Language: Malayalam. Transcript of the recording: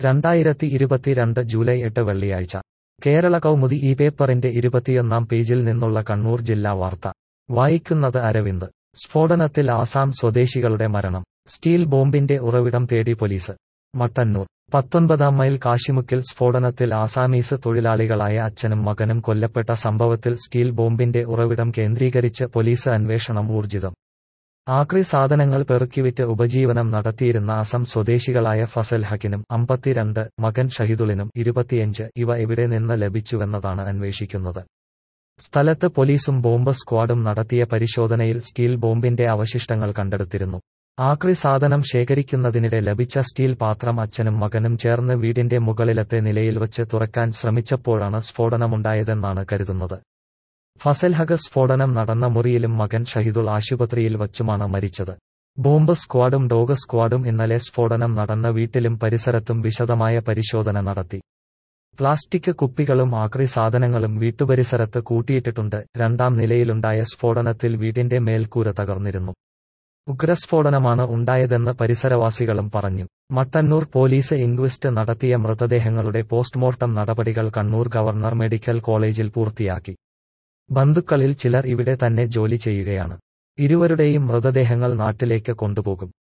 2022 ജൂലൈ 8 വെള്ളിയാഴ്ച കേരള കൗമുദി ഈ പേപ്പറിന്റെ 21 പേജിൽ നിന്നുള്ള കണ്ണൂർ ജില്ലാ വാർത്ത വായിക്കുന്നത് അരവിന്ദ്. സ്ഫോടനത്തിൽ ആസാം സ്വദേശികളുടെ മരണം. സ്റ്റീൽ ബോംബിന്റെ ഉറവിടം തേടി പോലീസ്. മട്ടന്നൂർ 19 മൈൽ കാശിമുക്കിൽ സ്ഫോടനത്തിൽ ആസാമീസ് തൊഴിലാളികളായ അച്ഛനും മകനും കൊല്ലപ്പെട്ട സംഭവത്തിൽ സ്റ്റീൽ ബോംബിന്റെ ഉറവിടം കേന്ദ്രീകരിച്ച് പോലീസ് അന്വേഷണം ഊർജിതം. ആക്രി സാധനങ്ങൾ പെറുക്കിവിറ്റ് ഉപജീവനം നടത്തിയിരുന്ന അസം സ്വദേശികളായ ഫസൽ ഹക്കിനും 52, മകൻ ഷഹിദുളിനും 25 ഇവ എവിടെ നിന്ന് ലഭിച്ചുവെന്നതാണ് അന്വേഷിക്കുന്നത്. സ്ഥലത്ത് പോലീസും ബോംബ് സ്ക്വാഡും നടത്തിയ പരിശോധനയിൽ സ്റ്റീൽ ബോംബിന്റെ അവശിഷ്ടങ്ങൾ കണ്ടെടുത്തിരുന്നു. ആക്രി സാധനം ശേഖരിക്കുന്നതിനിടെ ലഭിച്ച സ്റ്റീൽ പാത്രം അച്ഛനും മകനും ചേർന്ന് വീടിന്റെ മുകളിലത്തെ നിലയിൽ വച്ച് തുറക്കാൻ ശ്രമിച്ചപ്പോഴാണ് സ്ഫോടനമുണ്ടായതെന്നാണ് കരുതുന്നത്. ഫസൽഹഖ് സ്ഫോടനം നടന്ന മുറിയിലും മകൻ ഷഹിദുൾ ആശുപത്രിയിൽ വച്ചുമാണ് മരിച്ചത്. ബോംബ് സ്ക്വാഡും ഡോഗ് സ്ക്വാഡും ഇന്നലെ സ്ഫോടനം നടന്ന വീട്ടിലും പരിസരത്തും വിശദമായ പരിശോധന നടത്തി. പ്ലാസ്റ്റിക് കുപ്പികളും ആക്രി സാധനങ്ങളും വീട്ടുപരിസരത്ത് കൂട്ടിയിട്ടിട്ടുണ്ട്. 2ാം നിലയിലുണ്ടായ സ്ഫോടനത്തിൽ വീടിന്റെ മേൽക്കൂര തകർന്നിരുന്നു. ഉഗ്രസ്ഫോടനമാണ് ഉണ്ടായതെന്ന് പരിസരവാസികളും പറഞ്ഞു. മട്ടന്നൂർ പോലീസ് ഇൻക്വസ്റ്റ് നടത്തിയ മൃതദേഹങ്ങളുടെ പോസ്റ്റ്മോർട്ടം നടപടികൾ കണ്ണൂർ ഗവർണർ മെഡിക്കൽ കോളേജിൽ പൂർത്തിയാക്കി. ബന്ധുക്കളിൽ ചിലർ ഇവിടെ തന്നെ ജോലി ചെയ്യുകയാണ്. ഇരുവരുടെയും മൃതദേഹങ്ങൾ നാട്ടിലേക്ക് കൊണ്ടുപോകും.